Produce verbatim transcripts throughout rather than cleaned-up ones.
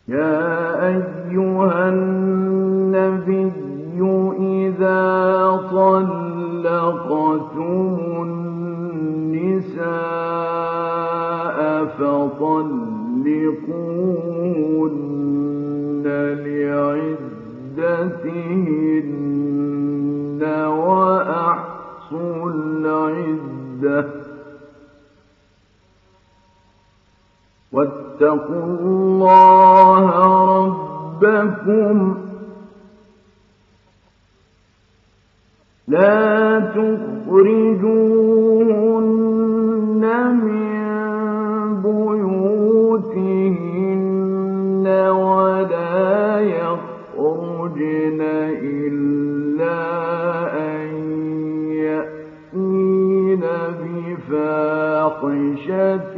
يا أيها النبي إذا طلقتم النساء فطلقوهن لعدتهن وأحصوا العدة واتقوا الله ربكم لا تخرجوهن من بيوتهن ولا يخرجن إلا أن يأتين بفاحشة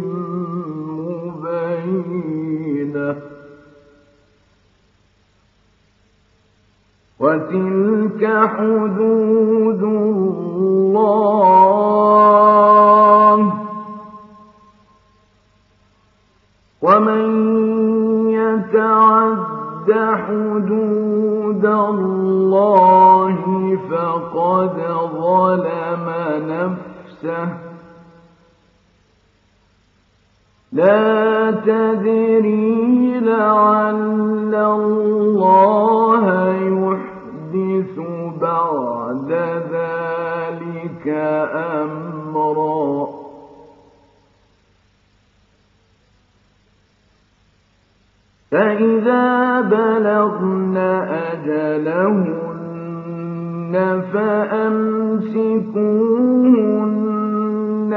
مبينة وتلك حدود الله ومن يتعد حدود الله فقد ظلم نفسه لا تدري لعل الله يحدث بعد ذلك أمرا فإذا بلغن أجلهن فأمسكوهن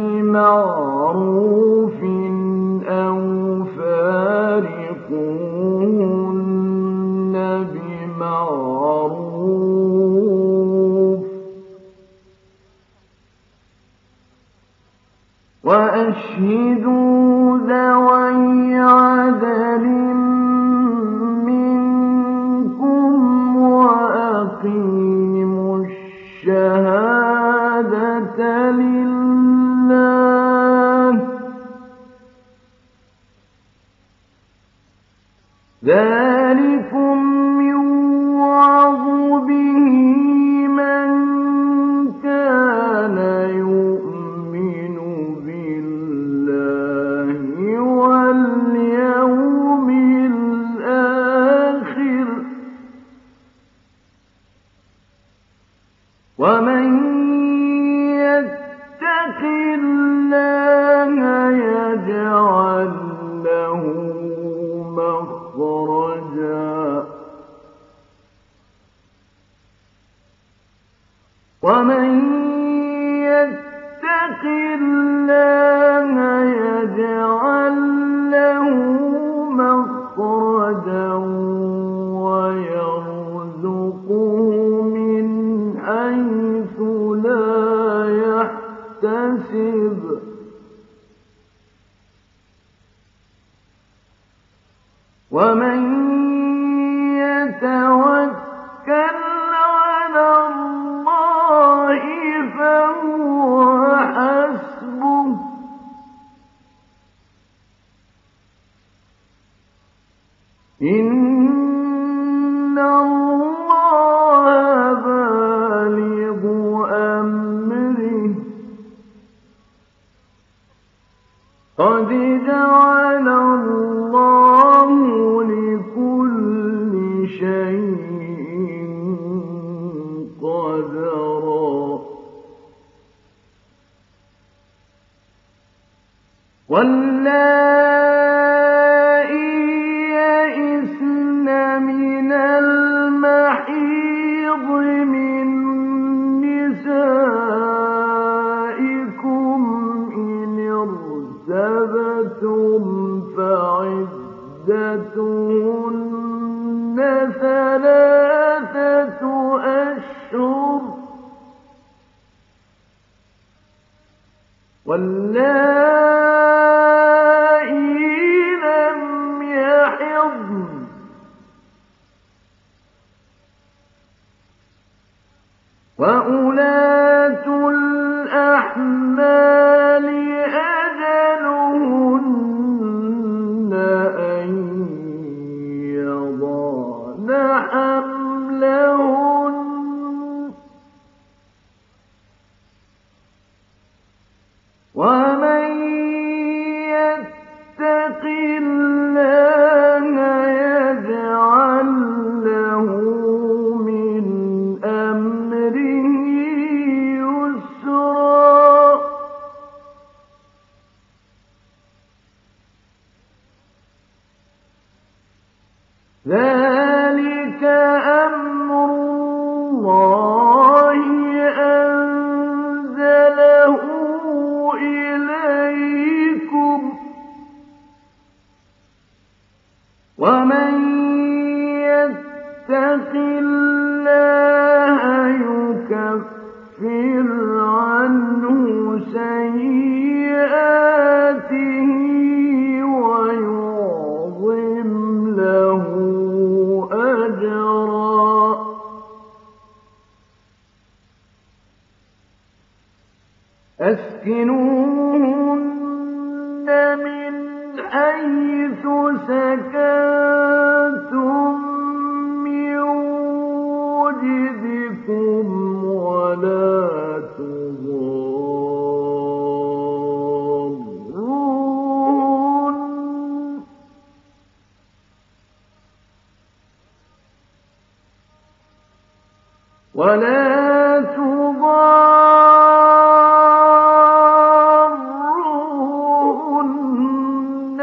بمعروف أو فارقوهن بمعروف وأشهدوا ذوي عدل منكم وأقيموا الشهادة لله ذلكم يوعظ به من كان يؤمن بالله واليوم الآخر ومن يتق الله يجعل له مخرجا ومن يتق الله يجعل له مخرجا ويرزقه من حيث لا يحتسب ومن يتوكل على الله فهو حسبه إن الله بالغ أمره قد جعل الله لكل شيء قدرا واللائي يئسن من المحيض من نسائكم إن ارتبتم فعدتهن ثلاثة أشهر واللائي لم يحضن وأولاة الأحمال أجلهن أن ذلك أمر الله أنزله إليكم ومن يتق الله يكفر عنه سيئاته ويعظم له أجرا أسكنوهن من حيث سكنتم من وجدكم ولا تضاروهن ولا تضاروهن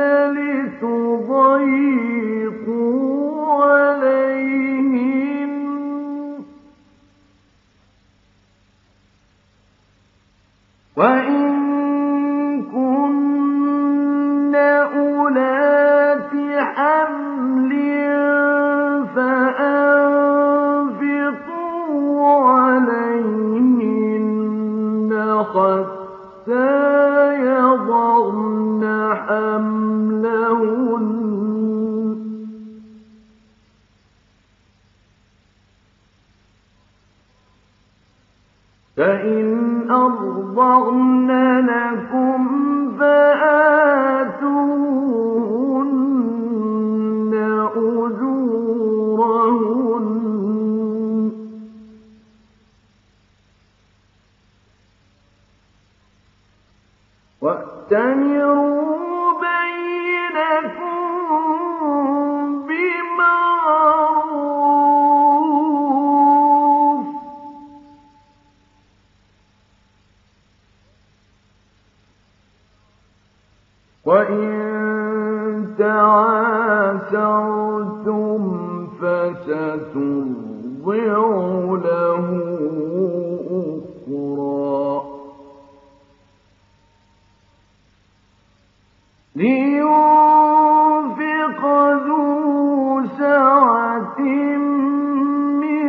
لتضيقوا عليهن وإن كن أولات حمل فأنفقوا عليهن حتى يضعن حملهن فإن أرضعن لكم فآتوهن أجورهن وأتمروا بينكم بمعروف وإن تعاسرتم فسترضع له أخرى لينفق ذو سعة من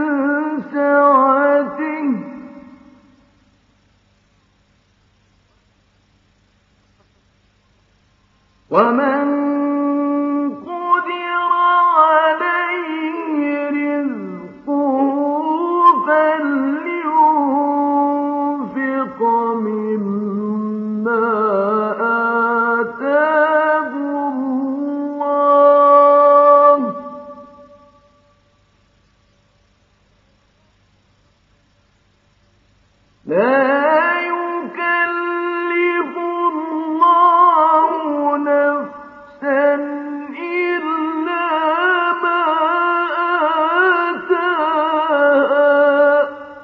سعته ومن قدر عليه رزقه فلينفق مما آتاه الله لا يكلف الله نفسا إلا ما آتاها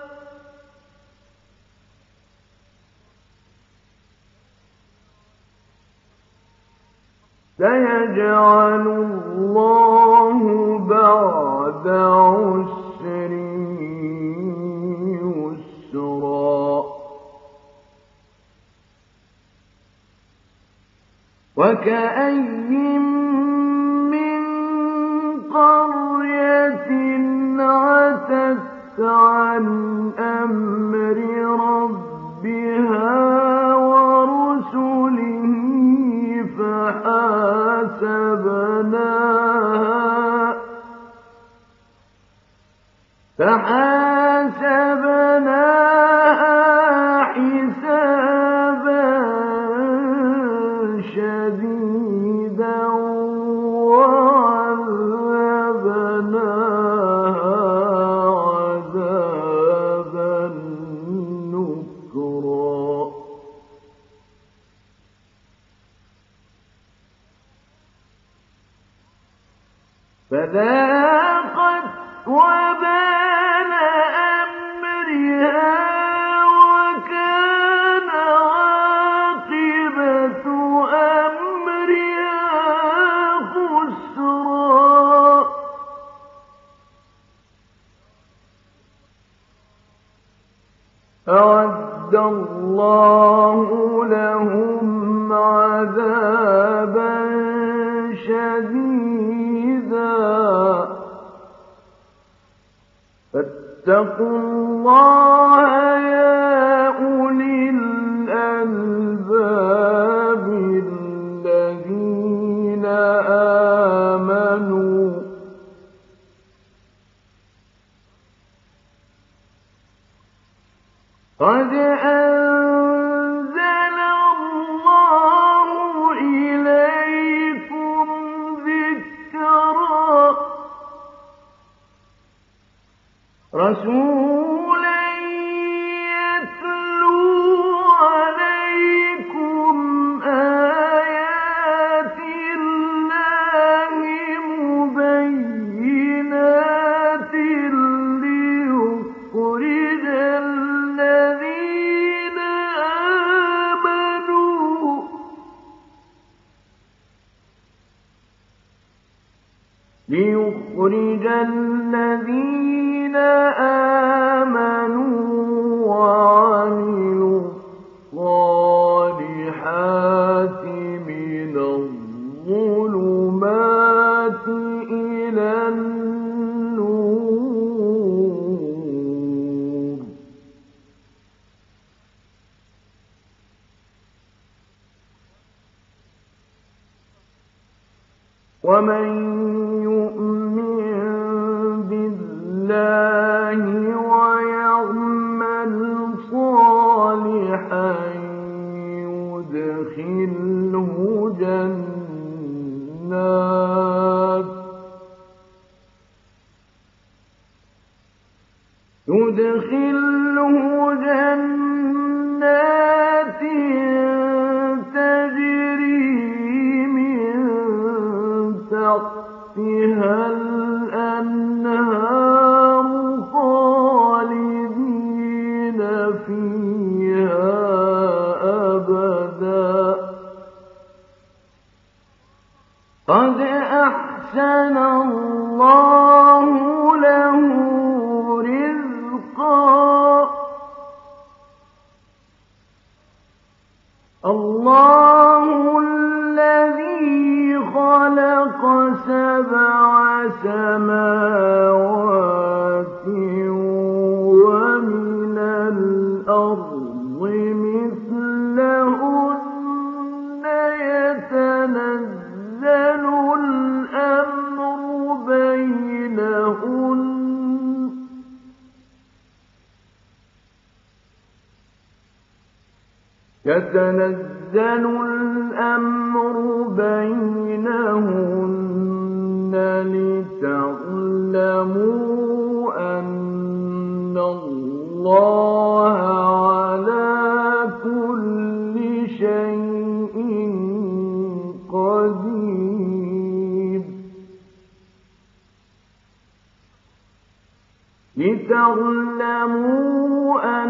سيجعل الله بعد عسر يسرا وكأين من قرية عتت عن أمر ربها ورسله فحاسبناها فحاسبناها حسابا شديدا وعذبناها عذابا نكرا فذاقت وبال أمرها وكان عاقبة أمرها خسرا أعد الله لهم عذابا شديدا فاتقوا الله يا أولي الألباب الذين آمنوا قد أنزل الله إليكم ذكرا رسولا يتلو عليكم آيات الله مبينات ليخرج الذين آمنوا ليخرج الذين آمنوا وعملوا الصالحات من الظلمات إلى النور ومن الله ويعمل صالحا يدخله جنات يدخله جنات تجري من تحتها الأنهار خالدين فيها أبدا قد أحسن الله له رزقا الله الذي خلق سبع سماوات ومن الأرض مثلهن يتنزل الأمر بينهن يتنزل الأمر بينهن لتعلموا أن الله على كل شيء قدير لتعلموا أن